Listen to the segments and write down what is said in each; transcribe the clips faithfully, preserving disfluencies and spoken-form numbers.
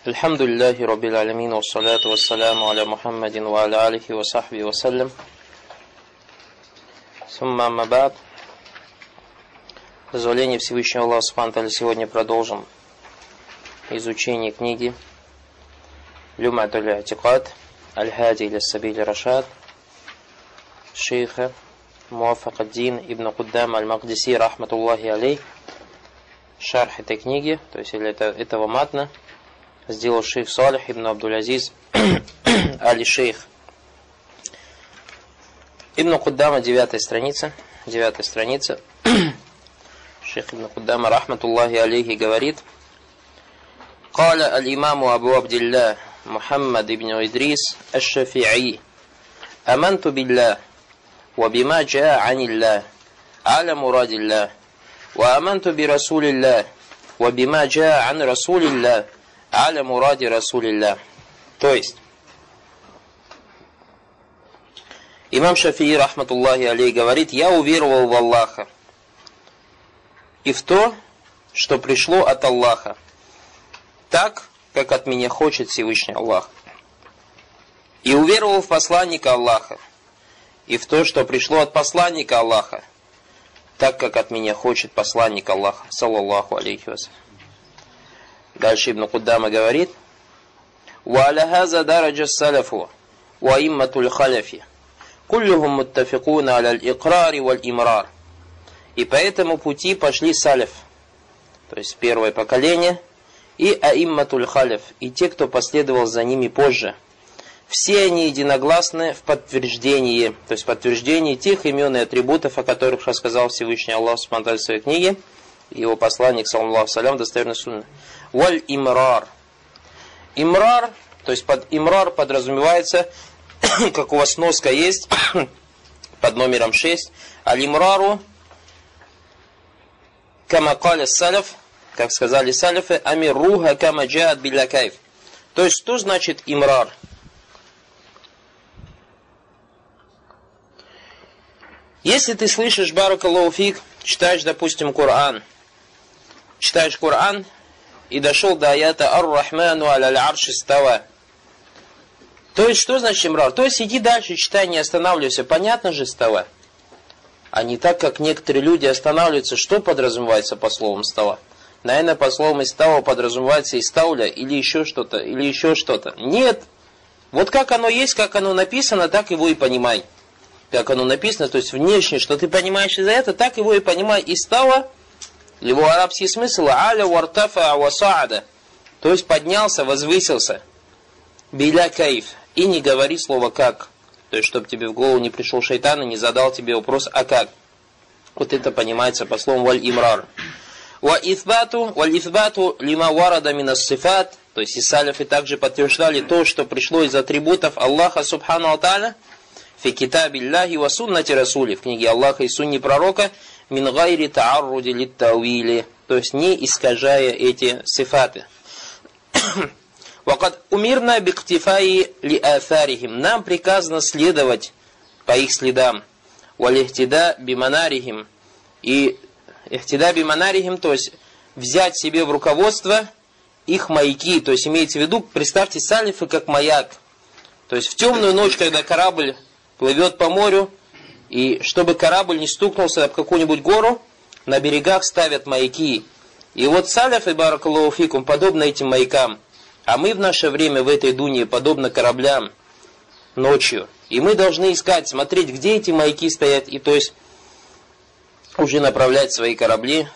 Альхамдулиллахи Раббил Алямин, вассаляту вассаляму аля Мухаммадин ва аля алихи ва сахби вассалям. Сумма амма ба'д. Дозволение Всевышнего Аллаха Субхану ва Тааля, сегодня продолжим изучение книги Люм'атуль И'тикад Аль-Хади иля Сабили Рашад шейха Муаффак ад-Дин ибн Куддам Аль-Мақдиси рахматуллахи алейх. Шарх этой книги, то есть или это, этого матна, сделал шейх Салих ибн Абдуль-Азиз Али-Шейх. Ибн Куддама, девятая страница, девятая страница. Шейх ибн Куддама рахматуллахи алейхи говорит: «Каля аль-имаму Абу Абдилля Мухаммад ибн Идрис аш-Шафи'и, аманту билля, ва бима джаа анилля, аля мурадилля, ва аманту би расулилля, ва бима джаа ан расулилля, аля муради расулилля». То есть, имам Шафии, рахматуллахи алейхи, говорит: «Я уверовал в Аллаха и в то, что пришло от Аллаха, так, как от меня хочет Всевышний Аллах. И уверовал в посланника Аллаха и в то, что пришло от посланника Аллаха, так, как от меня хочет посланник Аллаха, саллаллаху алейхи вассалям». Дальше Ибн Куддама говорит: «Ва аля хаза дараджа салафу ва имматуль халяфи, куллюхум муттафикуна аля аль-икрари валь-имрар». И по этому пути пошли салиф, то есть первое поколение, и аимматуль халяф, и те, кто последовал за ними позже. Все они единогласны в подтверждении, то есть подтверждении тех имен и атрибутов, о которых рассказал Всевышний Аллах Субхану ва Тааля в своей книге, его посланник, саллаллаху алейхи ва саллям, достоверный сунна. Валь имрар. Имрар, то есть под имрар подразумевается, как у вас сноска есть, под номером шесть, аль-имрару, кама каля саляф, как сказали салифы, амирруха кама джаат билля кайф. То есть, что значит имрар? Если ты слышишь, баракаллаху фик, читаешь, допустим, Коран, читаешь Коран и дошел до аята «Ар-Рахману аля арши става». То есть, что значит имрар? То есть, иди дальше, читай, не останавливайся. Понятно же става? А не так, как некоторые люди останавливаются. Что подразумевается по словам става? Наверное, по словам истава подразумевается истауля или еще что-то, или еще что-то. Нет. Вот как оно есть, как оно написано, так его и понимай. Как оно написано, то есть внешне, что ты понимаешь из-за этого, так его и понимай. Истава, его арабский смысл, аля вартафа васаада, то есть поднялся, возвысился. Биля кайф. И не говори слово как. То есть, чтобы тебе в голову не пришел шайтан и не задал тебе вопрос, а как. Вот это понимается по словам валь-имрар. Ва-ифбату, валь-ифбату лима варада минас сифат. То есть, и салифы также подтверждали то, что пришло из атрибутов Аллаха Субхану ва Тааля, фи китабиллахи ва суннати расули, в книге Аллаха и сунне пророка, мин гайри таарруди лит тауили, то есть не искажая эти сифаты. Вакад умирна биктифаи ли афарихим, нам приказано следовать по их следам. Валихтида биманарихим, и ихтида биманарихим, то есть взять себе в руководство их маяки, то есть имеется в виду, представьте салифы как маяк. То есть в темную ночь, когда корабль плывет по морю, и чтобы корабль не стукнулся об какую-нибудь гору, на берегах ставят маяки. И вот салифы, баракаллаху фикум, подобно этим маякам. А мы в наше время в этой дуне подобно кораблям ночью. И мы должны искать, смотреть, где эти маяки стоят, и то есть уже направлять свои корабли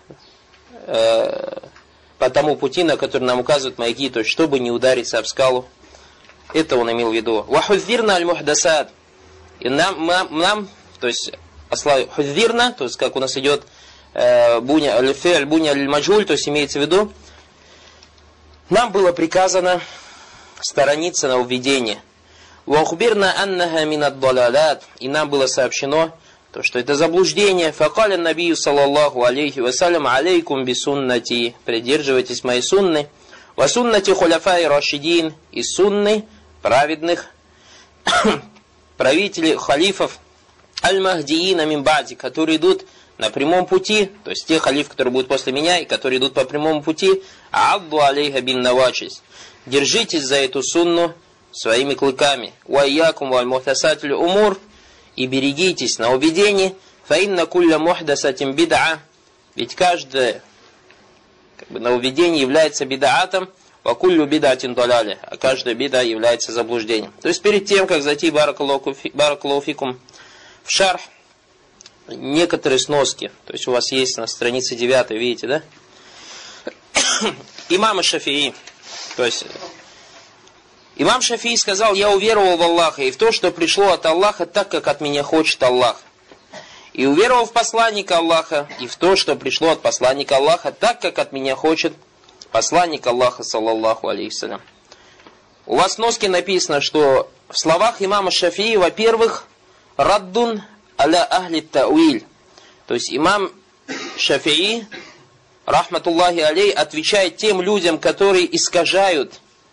э, по тому пути, на который нам указывают маяки, то есть чтобы не удариться об скалу. Это он имел в виду. Вахудзирна аль-мухдасад. И нам, нам, нам, то есть, худзирна, то есть, как у нас идет буня аль-фи'ль, буня аль-маджуль, то есть, имеется в виду, нам было приказано сторониться нововведения. Вахубирна аннаха минад далалат. И нам было сообщено, то, что это заблуждение. Факаля набию саллаллаху алейхи вассалям алейкум бисуннати. Придерживайтесь моей сунны. Ва суннати хуляфай рашидин. И сунны праведных правителей, халифов, аль-махдиина мин ба'ди, которые идут на прямом пути, то есть те халифы, которые будут после меня и которые идут по прямому пути, адду алейха бин навачис. Держитесь за эту сунну своими клыками. Уайякум валь мухтасатиль умур. И берегитесь на уведении. Фа инна кулля мухдасатим бид'a. Ведь каждое как бы, нововведение является бидаатом. Ва куллю бид'атин даляле. А каждая бида является заблуждением. То есть перед тем, как зайти баракаллаху фикум в шарх, некоторые сноски. То есть у вас есть на странице девятой, видите, да? Имам Шафии. То есть имам Шафии сказал: я уверовал в Аллаха и в то, что пришло от Аллаха, так как от меня хочет Аллах. И уверовал в посланника Аллаха и в то, что пришло от посланника Аллаха, так как от меня хочет посланник Аллаха, саллаллаху алейхиссалям. У вас в носке написано, что в словах имама Шафии, во-первых, раддун аля ахли тауиль. То есть имам Шафии, рахматуллахи алей, отвечает тем людям, которые искажают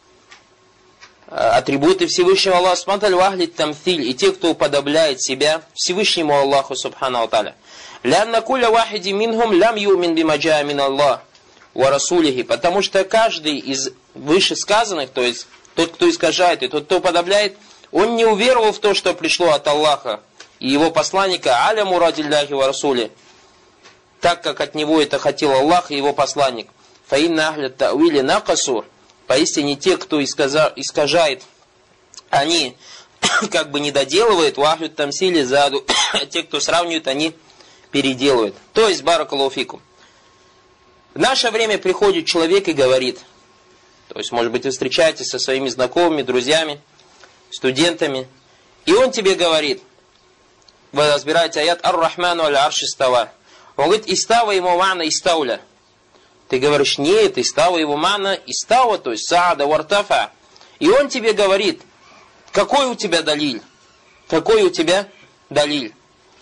атрибуты Всевышнего Аллаха субхану ва ахли тамthиль, и те, кто уподобляет себя Всевышнему Аллаху субхану ва тааля. Лянна кулля вахиди минхум лям юмин бима джаа мин Аллах ва расулихи. Потому что каждый из вышесказанных, то есть тот, кто искажает, и тот, кто уподобляет, он не уверовал в то, что пришло от Аллаха и его посланника, аля мурадилляхи ва расули, так как от него это хотел Аллах и его посланник. Фа инна ахля тауили накасу. Поистине те, кто искажает, они как бы не доделывают, вахлют тамсили заду, а те, кто сравнивают, они переделывают. То есть, баракаллаху фикум. В наше время приходит человек и говорит, то есть, может быть, вы встречаетесь со своими знакомыми, друзьями, студентами, и он тебе говорит, вы разбираете аят ар-рахману аль-арши става. Он говорит, истава ему мана истауля. Ты говоришь, нет, истава его мана истава, то есть саада вартафа. И он тебе говорит, какой у тебя далиль? Какой у тебя далиль?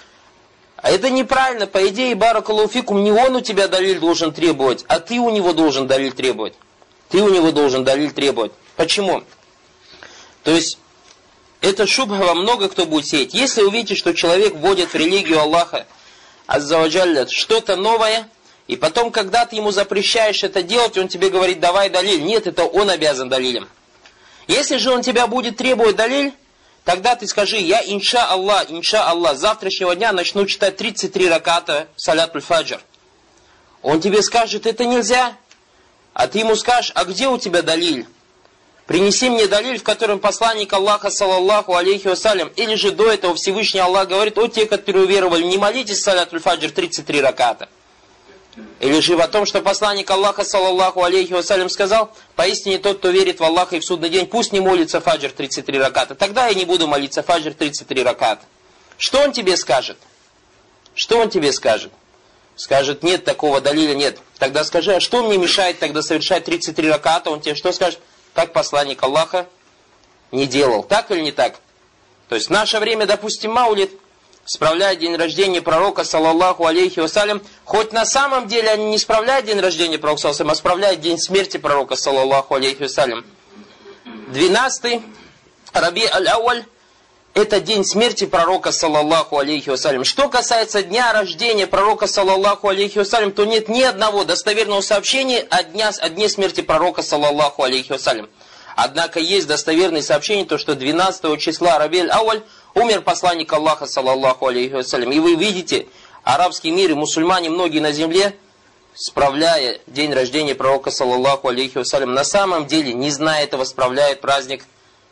А это неправильно. По идее, баракаллаху фикум, не он у тебя далиль должен требовать, а ты у него должен далиль требовать. Ты у него должен далиль требовать. Почему? То есть, это шубха во много кто будет сеять. Если увидите, что человек вводит в религию Аллаха азза ва джалля что-то новое, и потом, когда ты ему запрещаешь это делать, он тебе говорит, давай далиль. Нет, это он обязан далилем. Если же он тебя будет требовать далиль, тогда ты скажи, я инша Аллах, инша Аллах, с завтрашнего дня начну читать тридцать три раката салятуль фаджр. Он тебе скажет, это нельзя. А ты ему скажешь, а где у тебя далиль? Принеси мне далиль, в котором посланник Аллаха, саллаллаху алейхи вассалям, или же до этого Всевышний Аллах говорит, о те, которые уверовали, не молитесь салятуль фаджр тридцать три раката. Или же о том, что посланник Аллаха, саллаллаху алейхи вассалям, сказал, поистине тот, кто верит в Аллаха и в судный день, пусть не молится фаджр тридцать три раката. Тогда я не буду молиться фаджр тридцать три раката. Что он тебе скажет? Что он тебе скажет? Скажет, нет, такого далиля нет. Тогда скажи, а что мне мешает тогда совершать тридцать три раката? Он тебе что скажет? Так посланник Аллаха не делал. Так или не так? То есть в наше время, допустим, маулид справляют день рождения пророка, саллаллаху алейхи вассалям, хоть на самом деле они не справляют день рождения пророка, саллаллаху алейхи вассалям, а справляют день смерти пророка, саллаллаху алейхи вассалям. двенадцатый Раби аль-Ауаль — это день смерти пророка, саллаллаху алейхи вассалям. Что касается дня рождения пророка, саллаллаху алейхи вассалям, то нет ни одного достоверного сообщения о, дня, о дне смерти пророка, саллаллаху алейхи вассалям. Однако есть достоверные сообщения, то что двенадцатого числа Раби аль-Ауаль умер посланник Аллаха, саллаллаху алейхи вассалям. И вы видите, арабский мир и мусульмане, многие на земле, справляя день рождения пророка, саллаллаху алейхи вассалям, на самом деле, не зная этого, справляют праздник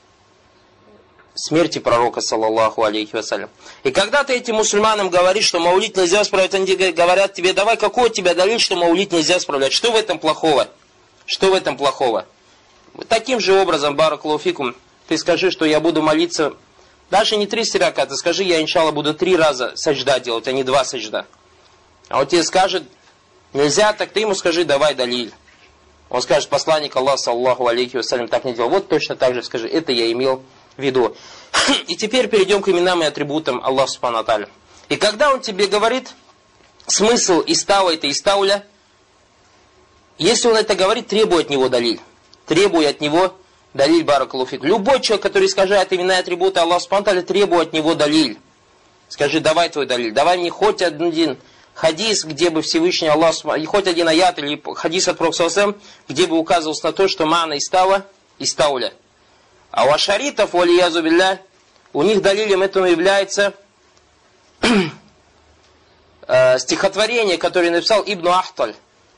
смерти пророка, саллаллаху алейхи вассалям. И когда ты этим мусульманам говоришь, что маулид нельзя справлять, они говорят тебе, давай, какой у тебя далиль, что маулид нельзя справлять? Что в этом плохого? Что в этом плохого? Таким же образом, баракаллаху фикум, ты скажи, что я буду молиться, даже не тридцать ракат, скажи, я, иншалла, буду три раза саджда делать, а не два саджда. А он тебе скажет, нельзя, так ты ему скажи, давай далиль. Он скажет, посланник Аллаха, саллаллаху алейхи вассалям, так не делал. Вот точно так же скажи, это я имел в виду. И теперь перейдем к именам и атрибутам Аллаха субхану ва тааля. И когда он тебе говорит смысл истава это истауля, если он это говорит, требуй от него далиль. Требуй от него далиль, баракаллаху фик. Любой человек, который искажает имена и атрибуты Аллаха субхану ва тааля, требуй от него далиль. Скажи, давай твой далиль, давай мне хоть один хадис, где бы Всевышний Аллах, и хоть один аят или хадис от Пророка, где бы указывался на то, что мана истава, истауля. А у ашаритов, валиязу билля, у них далилем этому является э, стихотворение, которое написал Ибн Ахталь,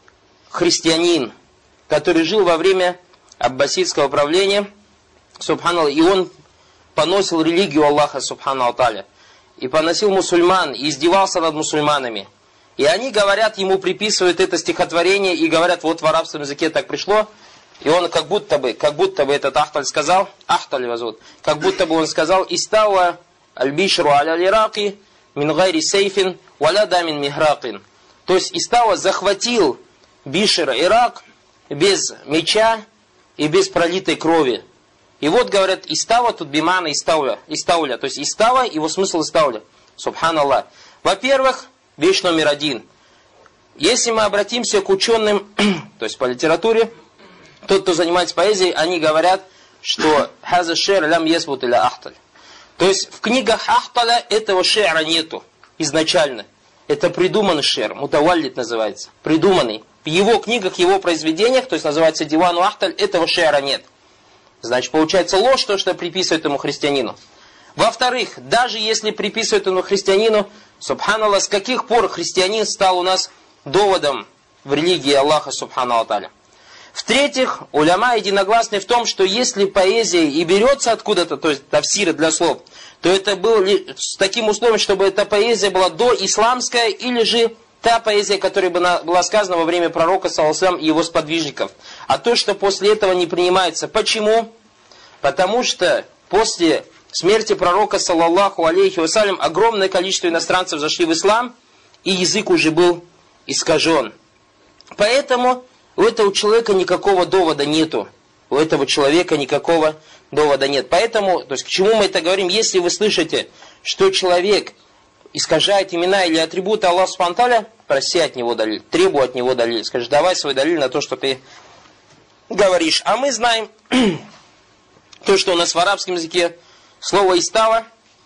христианин, который жил во время аббасидского правления, субханаллах, и он поносил религию Аллаха, субханаллах та'аля, и поносил мусульман, и издевался над мусульманами. И они говорят, ему приписывают это стихотворение, и говорят, вот в арабском языке так пришло, и он как будто бы, как будто бы этот Ахталь сказал, Ахталь его зовут, как будто бы он сказал, «Истава аль-бишру аля-лираки мин гайри сейфин валя дамин михракин». То есть Истава захватил Бишр Ирак без меча и без пролитой крови. И вот говорят, Истава тут бимана истауля, истауля. То есть Истава, его смысл истауля. Субханаллах. Во-первых, вещь номер один. Если мы обратимся к ученым, то есть по литературе, тот, кто занимается поэзией, они говорят, что «Хаза шер лям есбут иля ахталь». То есть в книгах Ахталя этого шера нету изначально. Это придуманный шер, мутаваллид называется, придуманный. В его книгах, его произведениях, то есть называется Дивану Ахталь, этого шера нет. Значит, получается ложь, то, что приписывают ему христианину. Во-вторых, даже если приписывают ему христианину, субханаллах, с каких пор христианин стал у нас доводом в религии Аллаха, субханаллах та'аля. В-третьих, уляма единогласны в том, что если поэзия и берется откуда-то, то есть тавсиры для слов, то это было с таким условием, чтобы эта поэзия была доисламская, или же та поэзия, которая была сказана во время пророка, саллаллаху алейхи ва саллям, и его сподвижников. А то, что после этого не принимается. Почему? Потому что после смерти пророка, саллаллаху алейхи ва саллям, огромное количество иностранцев зашли в ислам, и язык уже был искажен. Поэтому у этого человека никакого довода нету. У этого человека никакого довода нет. Поэтому, то есть к чему мы это говорим? Если вы слышите, что человек искажает имена или атрибуты Аллаха субхану тааля, проси от него далиль, требуй от него далиль. Скажи, давай свой далиль на то, что ты говоришь. А мы знаем то, что у нас в арабском языке слово «истава»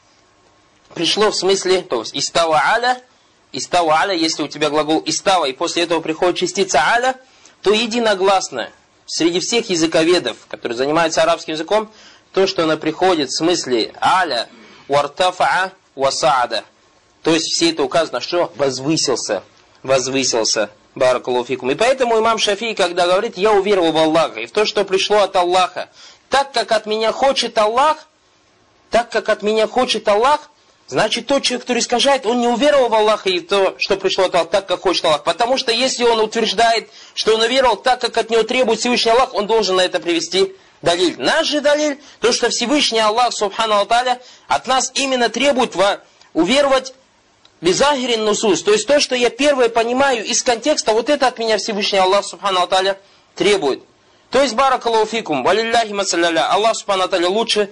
пришло в смысле, то есть «истава аля», «истава аля», если у тебя глагол «истава», и после этого приходит частица «аля», то единогласно среди всех языковедов, которые занимаются арабским языком, то, что она приходит в смысле «аля», «уартафаа», «васаада». То есть все это указано, что возвысился, возвысился, баракаллаху фикум. И поэтому имам Шафии, когда говорит, я уверовал в Аллаха и в то, что пришло от Аллаха, так как от меня хочет Аллах, так как от меня хочет Аллах, значит тот человек, который искажает, он не уверовал в Аллаха и в то, что пришло от Аллаха, так как хочет Аллах. Потому что если он утверждает, что он уверовал так, как от него требует Всевышний Аллах, он должен на это привести далиль. Наш же далиль, то, что Всевышний Аллах, субхану тааля, от нас именно требует уверовать Бизахирин нусус, то есть то, что я первое понимаю из контекста, вот это от меня Всевышний Аллах субхану тааля требует. То есть, баракаллаху фикум, валилляхи масалляля, Аллах субхану тааля лучше,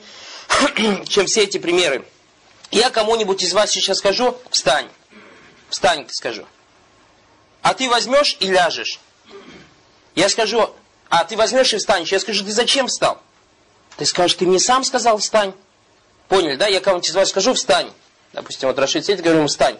чем все эти примеры. Я кому-нибудь из вас сейчас скажу, встань, встань, скажу. А ты возьмешь и ляжешь. Я скажу, а ты возьмешь и встанешь. Я скажу, ты зачем встал? Ты скажешь, ты мне сам сказал встань. Поняли, да? Я кому-нибудь из вас скажу, встань. Допустим, вот Рашид сидит, говорю ему, встань.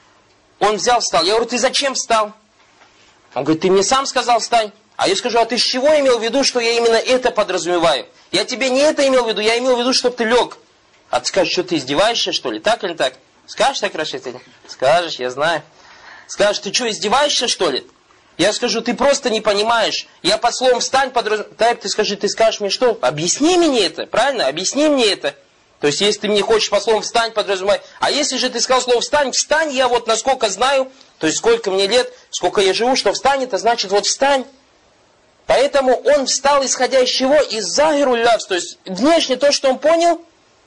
Он взял, встал. Я говорю, ты зачем встал? Он говорит, ты мне сам сказал, встань. А я скажу, а ты с чего имел в виду, что я именно это подразумеваю? Я тебе не это имел в виду, я имел в виду, чтобы ты лег. А ты скажешь, что ты издеваешься, что ли? Так или так? Скажешь так, Рашид? Скажешь, я знаю. Скажешь, ты что, издеваешься, что ли? Я скажу, ты просто не понимаешь. Я под словом встань подразумеваю. Так, ты скажи, ты скажешь мне что? Объясни мне это, правильно? Объясни мне это. То есть, если ты мне хочешь по словам «встань» подразумевать, а если же ты сказал слово «встань», «встань» я вот насколько знаю, то есть сколько мне лет, сколько я живу, что «встань» это значит вот «встань». Поэтому он встал, исходя из чего? Из захиру лявс, то есть внешне то, что он понял,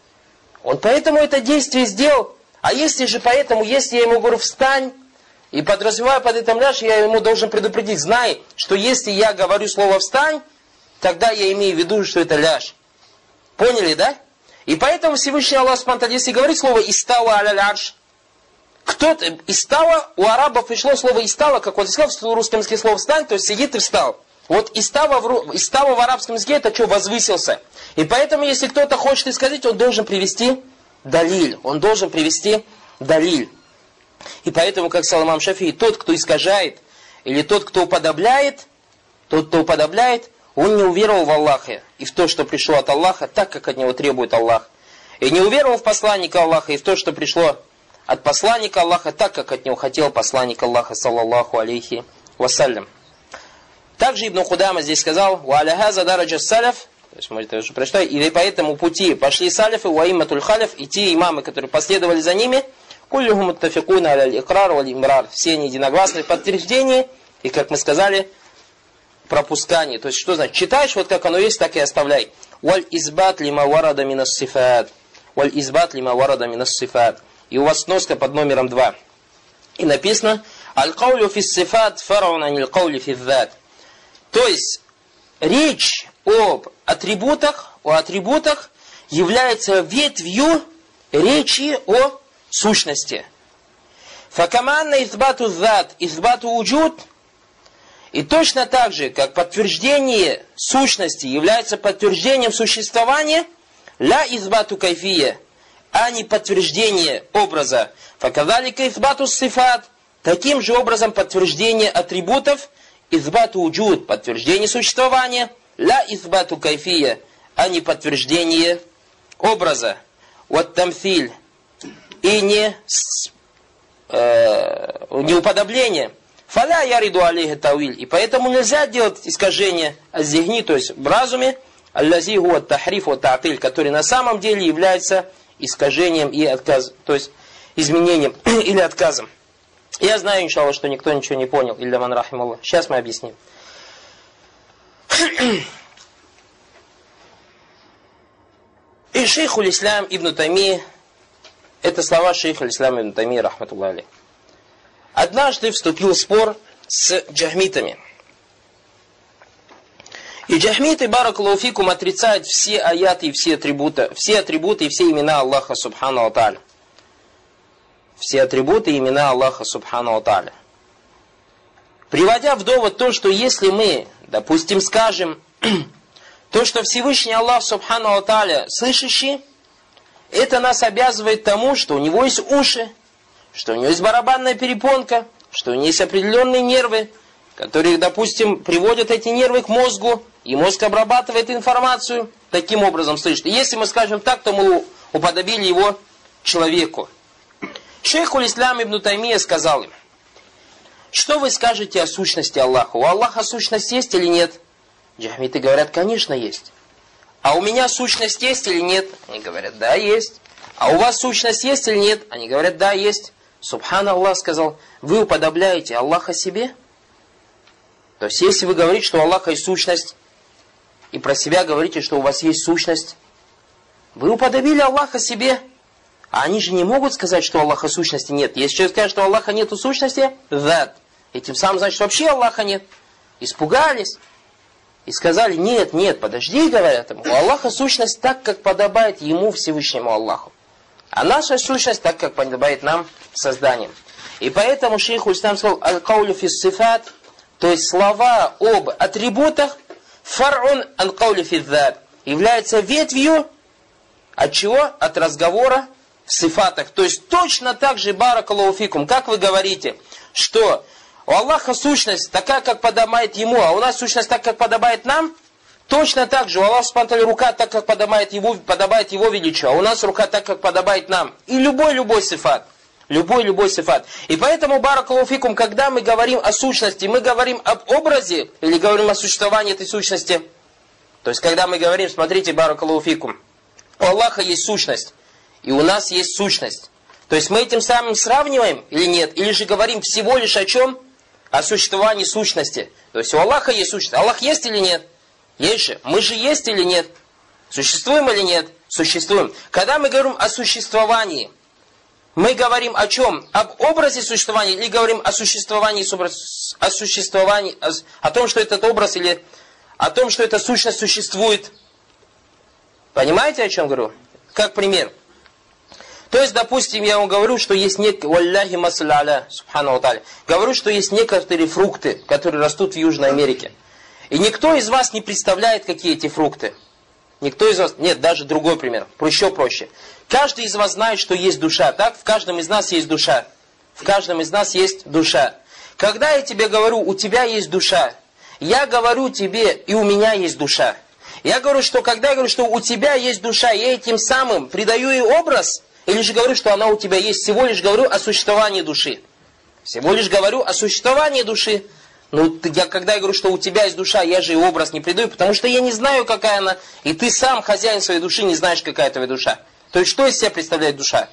он поэтому это действие сделал. А если же поэтому, если я ему говорю «встань», и подразумеваю под этим ляж, я ему должен предупредить, знай, что если я говорю слово «встань», тогда я имею в виду, что это ляж. Поняли, да? И поэтому Всевышний Аллах субхану тааля, если говорит слово «истава аля арш», кто-то, «истава», у арабов пришло слово «истава», как вот сказал в русском языке слово «встань», то есть сидит и встал. Вот «истава» в, «истава» в арабском языке это что, возвысился. И поэтому, если кто-то хочет исказить, он должен привести далиль, он должен привести далиль. И поэтому, как сказал имам Шафии, тот, кто искажает, или тот, кто уподобляет, тот, кто уподобляет, он не уверовал в Аллаха и в то, что пришло от Аллаха, так, как от него требует Аллах. И не уверовал в посланника Аллаха и в то, что пришло от посланника Аллаха, так, как от него хотел посланник Аллаха, саллаллаху алейхи вассалям. Также Ибн Худама здесь сказал: «Ва аляхаза дараджа саляф», то есть, можете уже прочитать, и по этому пути пошли салифы, уаимматуль халиф, и те имамы, которые последовали за ними, куллюхум муттафикуна аля икрар валь имрар, все они единогласны в подтверждении, и, как мы сказали, пропускание. То есть, что значит? Читаешь, вот как оно есть, так и оставляй. Валь избат лима варада минас сифат. Валь избат лима варада минас сифат. И у вас сноска под номером два. И написано: аль-каулю фис сифат фараун аниль каули фис зат. То есть, речь об атрибутах, о атрибутах является ветвью речи о сущности. Факаманна избату зат, избату уджуд. И точно так же, как подтверждение сущности является подтверждением существования, ля избату кайфия, а не подтверждение образа. Факадалика избату сифат, таким же образом подтверждение атрибутов, избату уджуд, подтверждение существования, ля избату кайфия, а не подтверждение образа. Вот тамфиль, и не, э, не уподобление. Фаля яриду алейхи тауиль. И поэтому нельзя делать искажение аззихни, то есть в разуме, аллази хуа тахриф ва та'тиль, который на самом деле является искажением и отказом, то есть изменением или отказом. Я знаю, иншаллах, что никто ничего не понял, илля ман рахималлах. Сейчас мы объясним. И шейх уль-Ислам ибн Тайми, это слова шейха уль-Ислам ибн Тайми, рахматуллах алейх, однажды вступил в спор с джахмитами. И джахмиты, баракаллаху фикум, отрицают все аяты и все атрибуты, все атрибуты и все имена Аллаха субхану ва тааля. Все атрибуты и имена Аллаха субхану ва тааля. Приводя в довод то, что если мы, допустим, скажем, то, что Всевышний Аллах субхану ва тааля слышащий, это нас обязывает тому, что у него есть уши, что у него есть барабанная перепонка, что у него есть определенные нервы, которые, допустим, приводят эти нервы к мозгу, и мозг обрабатывает информацию, таким образом слышит. И если мы скажем так, то мы уподобили его человеку. Шейх уль-Ислам ибн Таймия сказал им: что вы скажете о сущности Аллаха? У Аллаха сущность есть или нет? Джахмиты говорят: конечно, есть. А у меня сущность есть или нет? Они говорят: да, есть. А у вас сущность есть или нет? Они говорят: да, есть. Субханаллах сказал: вы уподобляете Аллаха себе? То есть, если вы говорите, что у Аллаха есть сущность, и про себя говорите, что у вас есть сущность, вы уподобили Аллаха себе. А они же не могут сказать, что у Аллаха сущности нет. Если человек скажет, что у Аллаха нету сущности, that. И тем самым, значит, вообще Аллаха нет. Испугались. И сказали: нет, нет, подожди, говорят ему. У Аллаха сущность так, как подобает ему, Всевышнему Аллаху. А наша сущность так, как подобает нам созданием. И поэтому шейх уль-Ислам сказал: аль-каулю фис сифат, то есть слова об атрибутах, фар'ун аль-каулю фис зат, является ветвью от чего? От разговора в сифатах. То есть точно так же, баракаллаху фикум, как вы говорите, что у Аллаха сущность такая, как подобает ему, а у нас сущность так, как подобает нам, точно так же у Аллаха субхану рука так, как подобает его, подобает его величию, а у нас рука так, как подобает нам. И любой-любой сифат. Любой-любой сифат. И поэтому, баракаллаху фикум, когда мы говорим о сущности, мы говорим об образе или говорим о существовании этой сущности. То есть, когда мы говорим, смотрите, баракаллаху фикум, у Аллаха есть сущность, и у нас есть сущность. То есть, мы этим самым сравниваем или нет? Или же говорим всего лишь о чем? О существовании сущности. То есть, у Аллаха есть сущность. Аллах есть или нет? Есть же. Мы же есть или нет? Существуем или нет? Существуем. Когда мы говорим о существовании, мы говорим о чем? Об образе существования или говорим о существовании, о существовании, о, о том, что этот образ или о том, что эта сущность существует? Понимаете, о чем говорю? Как пример. То есть, допустим, я вам говорю, что есть некие, валляхи масалля, субхану ва тааля, говорю, что есть некоторые фрукты, которые растут в Южной Америке. И никто из вас не представляет, какие эти фрукты. Никто из вас, нет, даже другой пример, еще проще. Каждый из вас знает, что есть душа, так? В каждом из нас есть душа. в каждом из нас есть душа. Когда я тебе говорю, у тебя есть душа, я говорю тебе, и у меня есть душа. Я говорю, что когда я говорю, что у тебя есть душа, я этим самым придаю ей образ, или же говорю, что она у тебя есть, всего лишь говорю о существовании души. Всего лишь говорю о существовании души. Ну, я, когда я говорю, что у тебя есть душа, я же и образ не придаю, потому что я не знаю, какая она, и ты сам, хозяин своей души, не знаешь, какая твоя душа. То есть, что из себя представляет душа?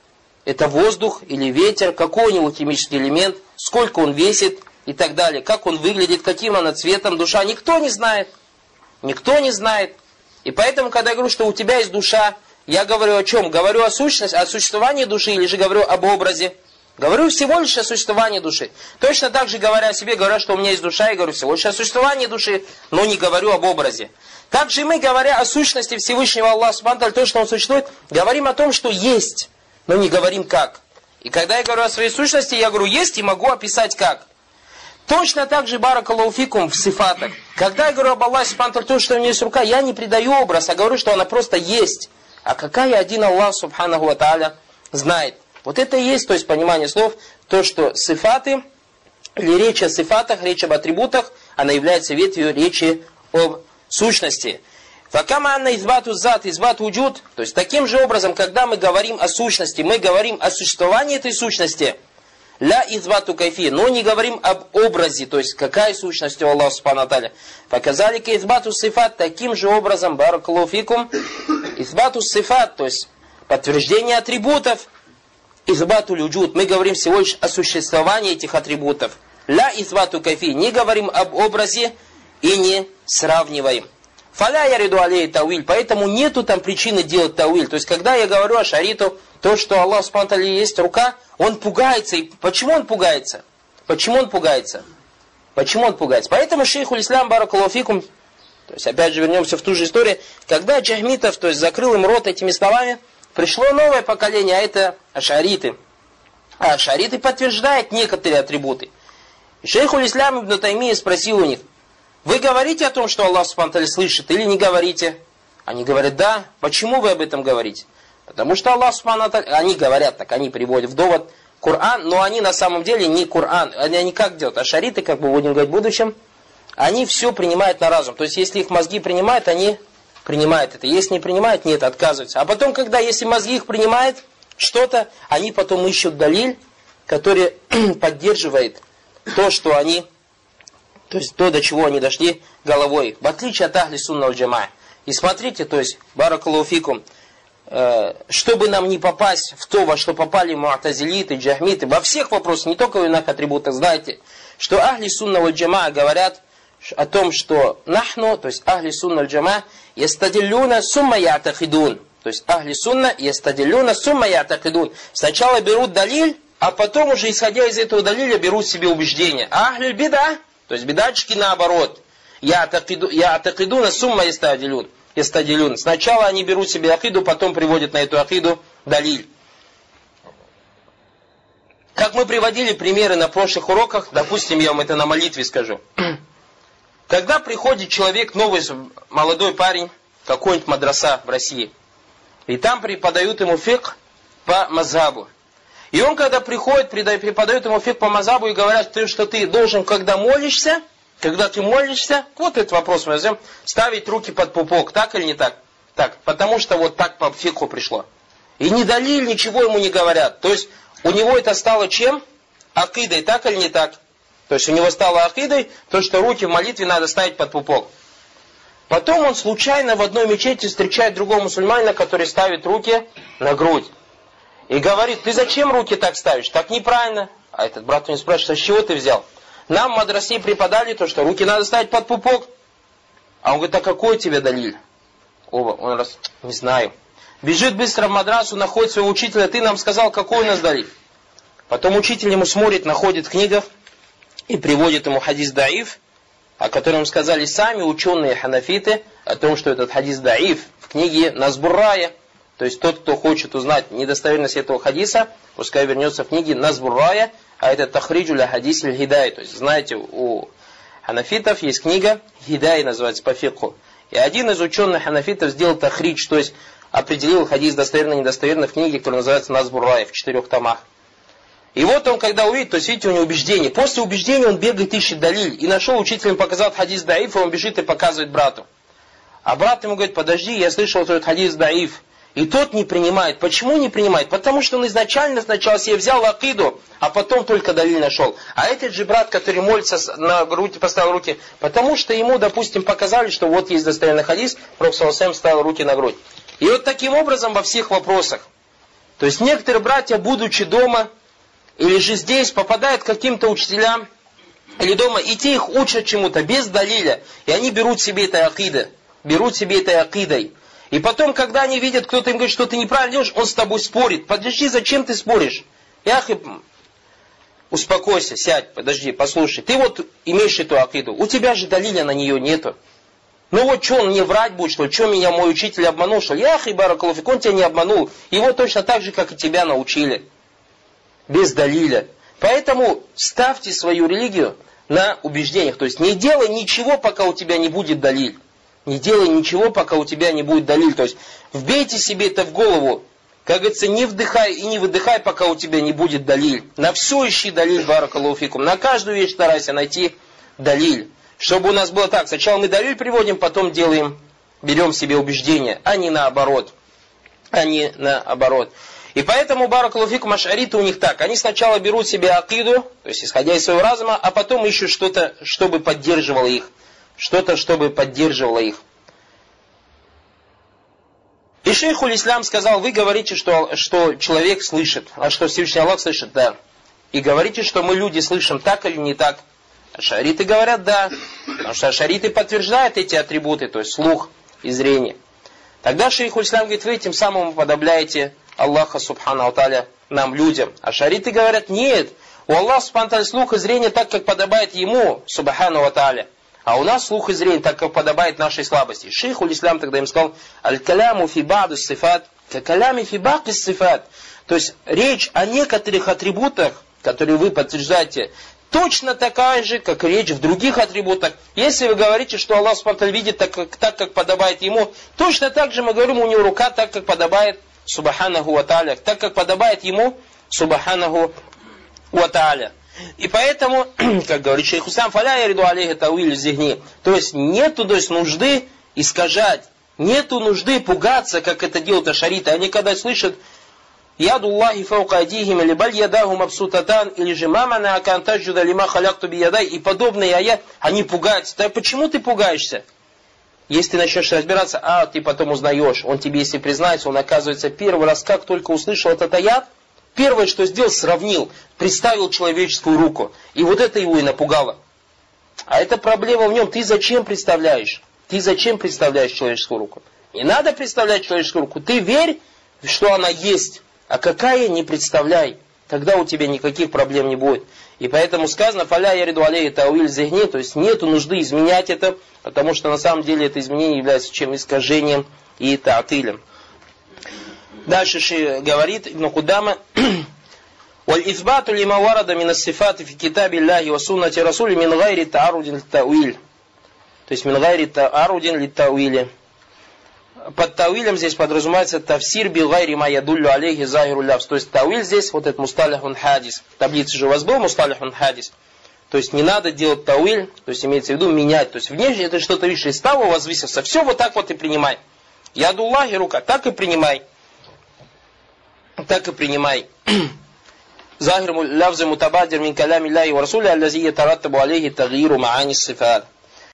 Это воздух или ветер, какой у него химический элемент, сколько он весит и так далее, как он выглядит, каким она цветом, душа, никто не знает. Никто не знает. И поэтому, когда я говорю, что у тебя есть душа, я говорю о чем? Говорю о сущности, о существовании души, или же говорю об образе? Говорю всего лишь о существовании души. Точно так же, говоря о себе, говоря, что у меня есть душа, я говорю всего лишь о существовании души, но не говорю об образе. Также мы, говоря о сущности Всевышнего Аллаха Субхану ва Тааля, то, что Он существует, говорим о том, что есть, но не говорим как. И когда я говорю о своей сущности, я говорю есть и могу описать как. Точно так же, баракаллаху фикум, в сифатах. Когда я говорю об Аллахе Субхану ва Тааля, то, что у меня есть рука, я не придаю образ, а говорю, что она просто есть. А какая один Аллах Субхану ва Тааля знает. Вот это и есть, то есть понимание слов, то, что сифаты, или речь о сифатах, речь об атрибутах, она является ветвью речи об сущности. Факама анна избату зат, избату уджуд. То есть таким же образом, когда мы говорим о сущности, мы говорим о существовании этой сущности, ля избату кайфи, но не говорим об образе, то есть какая сущность у Аллаха Субхану ва Тааля. Показали ка избату сифат, таким же образом, баракаллаху фикум, избату сифат, то есть подтверждение атрибутов, избату люджуд, мы говорим всего лишь о существовании этих атрибутов. Ля избату кайфи, не говорим об образе и не сравниваем. Фаля яриду алей тауиль, поэтому нету там причины делать тауиль. То есть, когда я говорю о шариту, то, что Аллах Субхану ва Тааля есть рука, он пугается. И почему он пугается? Почему он пугается? Почему он пугается? Поэтому шейхуль ислам баракаллаху фикум, то есть, опять же, вернемся в ту же историю, когда Джахмитов, то есть, закрыл им рот этими словами, пришло новое поколение, а это ашариты. А ашариты подтверждают некоторые атрибуты. И шейхуль ислам ибн Таймия спросил у них: вы говорите о том, что Аллах Субхану ва Тааля слышит, или не говорите? Они говорят: да. Почему вы об этом говорите? Потому что Аллах Субхану ва Тааля, они говорят так, они приводят в довод Коран, но они на самом деле не Коран. Они, они как делают? Ашариты, как мы будем говорить в будущем, они все принимают на разум. То есть, если их мозги принимают, они принимают это. Если не принимают, нет, отказываются. А потом, когда, если мозги их принимают что-то, они потом ищут далиль, который поддерживает то, что они, то есть то, до чего они дошли головой. В отличие от ахли сунна валь джамаа. И смотрите, то есть, баракаллаху фикум, э, чтобы нам не попасть в то, во что попали муатазилиты, джахмиты, во всех вопросах, не только в иных атрибутах, знаете, что ахли сунна валь джамаа говорят о том, что нахну, то есть ахли сунна валь джамаа, ястадиллюна сумма я'такидун. То есть ахли сунна ястадиллюна сумма я'такидун. Сначала берут далиль, а потом уже, исходя из этого далиля, берут себе убеждение. А ахли бида, то есть бидачки наоборот. Я'такидуна сумма ястадиллюн. Ястадиллюн. Сначала они берут себе акиду, потом приводят на эту акиду далиль. Как мы приводили примеры на прошлых уроках, допустим, я вам это на молитве скажу. Когда приходит человек, новый молодой парень, какой-нибудь мадраса в России, и там преподают ему фикх по мазхабу. И он, когда приходит, преподают ему фикх по мазхабу и говорят, что ты должен, когда молишься, когда ты молишься, вот этот вопрос мы возьмем, ставить руки под пупок, так или не так? Так, потому что вот так по фикху пришло. И ни далиль, ничего ему не говорят. То есть, у него это стало чем? Акидой, так или не так? То есть у него стало акидой, то, что руки в молитве надо ставить под пупок. Потом он случайно в одной мечети встречает другого мусульманина, который ставит руки на грудь. И говорит: ты зачем руки так ставишь? Так неправильно. А этот брат у него спрашивает: а с чего ты взял? Нам в мадрасе преподали то, что руки надо ставить под пупок. А он говорит: а какой у тебя далиль? Оба, он раз, не знаю. Бежит быстро в мадрасу, находит своего учителя: ты нам сказал, какой у нас далиль? Потом учитель ему смотрит, находит в книгах и приводит ему хадис даиф, о котором сказали сами ученые ханафиты, о том, что этот хадис даиф в книге Назбуррая. То есть тот, кто хочет узнать недостоверность этого хадиса, пускай вернется в книге Назбуррая, а это тахриджу ля хадис иль хидай. То есть, знаете, у ханафитов есть книга, хидай называется по фикху. И один из ученых ханафитов сделал тахридж, то есть определил хадис достоверно-недостоверно в книге, которая называется Назбуррая, в четырех томах. И вот он, когда увидит, то есть, видите, у него убеждение. После убеждения он бегает, ищет далиль. И нашел, учитель ему показал хадис даиф, и он бежит и показывает брату. А брат ему говорит, подожди, я слышал этот хадис даиф. И тот не принимает. Почему не принимает? Потому что он изначально сначала себе взял акиду, а потом только далиль нашел. А этот же брат, который молится, на руки поставил руки, потому что ему, допустим, показали, что вот есть достоверный хадис, Пророк саллаллаху алейхи ва саллям ставил руки на грудь. И вот таким образом во всех вопросах. То есть некоторые братья, будучи дома, или же здесь, попадают к каким-то учителям, или дома, и те их учат чему-то, без далиля. И они берут себе этой акидой. Берут себе этой акидой. И потом, когда они видят, кто-то им говорит, что ты неправильно делаешь, он с тобой спорит. Подожди, зачем ты споришь? Яхи, успокойся, сядь, подожди, послушай. Ты вот имеешь эту акиду. У тебя же далиля на нее нету. Ну вот что, он мне врать будет, что ли? Что меня мой учитель обманул, что ли? Яхи, баракаллаху фик, он тебя не обманул. Его точно так же, как и тебя научили. Без далиля. Поэтому ставьте свою религию на убеждениях. То есть не делай ничего, пока у тебя не будет далиль. Не делай ничего, пока у тебя не будет далиль. То есть вбейте себе это в голову. Как говорится, не вдыхай и не выдыхай, пока у тебя не будет далиль. На все ищи далиль, баракаллаху фикум. На каждую вещь старайся найти далиль. Чтобы у нас было так. Сначала мы далиль приводим, потом делаем, берем себе убеждение. А не наоборот. А не наоборот. И поэтому, баракаллаху фикум, аш'ариты у них так. Они сначала берут себе акиду, то есть исходя из своего разума, а потом ищут что-то, чтобы поддерживало их. Что-то, чтобы поддерживало их. И шейхуль ислам сказал, вы говорите, что, что человек слышит, а что Всевышний Аллах слышит, да. И говорите, что мы люди слышим так или не так. Ашариты говорят, да. Потому что ашариты подтверждают эти атрибуты, то есть слух и зрение. Тогда шейхуль ислам говорит, вы этим самым уподобляете Аллаха субхану ва тааля нам, людям. Ашариты говорят, нет. У Аллаха субхану ва тааля слух и зрение так, как подобает ему, субхану ва тааля. А у нас слух и зрение, так как подобает нашей слабости. Шейхуль ислам тогда им сказал, аль-каляму фи ба'ду сифат, ка-калями фи ба'ки сифат. То есть речь о некоторых атрибутах, которые вы подтверждаете, точно такая же, как речь в других атрибутах. Если вы говорите, что Аллах субхану видит так как, так, как подобает ему, точно так же мы говорим, у него рука так, как подобает субханаху ва тааля, так, как подобает ему субханаху ва тааля. И поэтому, как говорит шейх Ислам, фаля яриду алейхи тауиль зихни. То есть нету то есть, нужды искажать, нету нужды пугаться, как это делают ашариты. Они когда слышат ядуллахи фаука адихим или баль ядаху мабсутатан или же мамана акантаджуда лима халякту биядай и подобные аят, они пугаются. Да почему ты пугаешься? Если ты начнешь разбираться, а ты потом узнаешь, он тебе если признается, он оказывается первый раз, как только услышал этот аят, первое, что сделал, сравнил, представил человеческую руку. И вот это его и напугало. А это проблема в нем. Ты зачем представляешь? Ты зачем представляешь человеческую руку? Не надо представлять человеческую руку. Ты верь, что она есть. А какая, не представляй. Тогда у тебя никаких проблем не будет. И поэтому сказано, фаля яриду алейхи тауиль зихни, то есть нету нужды изменять это, потому что на самом деле это изменение является чем искажением и таатилем. Дальше Ши говорит Ибн Кудама, وَالْإِثْبَاتُ لِمَا وَرَدَ مِنَ الصِّفَاتِ فِي كِتَابِ اللَّهِ وَسُنَّةِ رَسُولِ مِنْ غَيْرِ تَعَرُّضٍ لِلتَّأْوِيلِ. То есть, مِنْ غَيْرِ تَعَرُّضٍ لِلتَّأْوِيلِ. Под тауилем здесь подразумевается тафсир би гайри ма ядуллю алейхи захиру лафз. То есть, тауиль здесь, вот этот мусталихун хадис. В таблице же у вас был мусталихун хадис. То есть, не надо делать тауиль, то есть, имеется в виду менять. То есть, внешне это что-то, видишь, из того возвысился. Все вот так вот и принимай. Ядуллахи рука, так и принимай. Так и принимай. Захир лавза мутабадир мин калями Аллахи ва расули аллази ятараттабу алейхи тагиру маани сифат.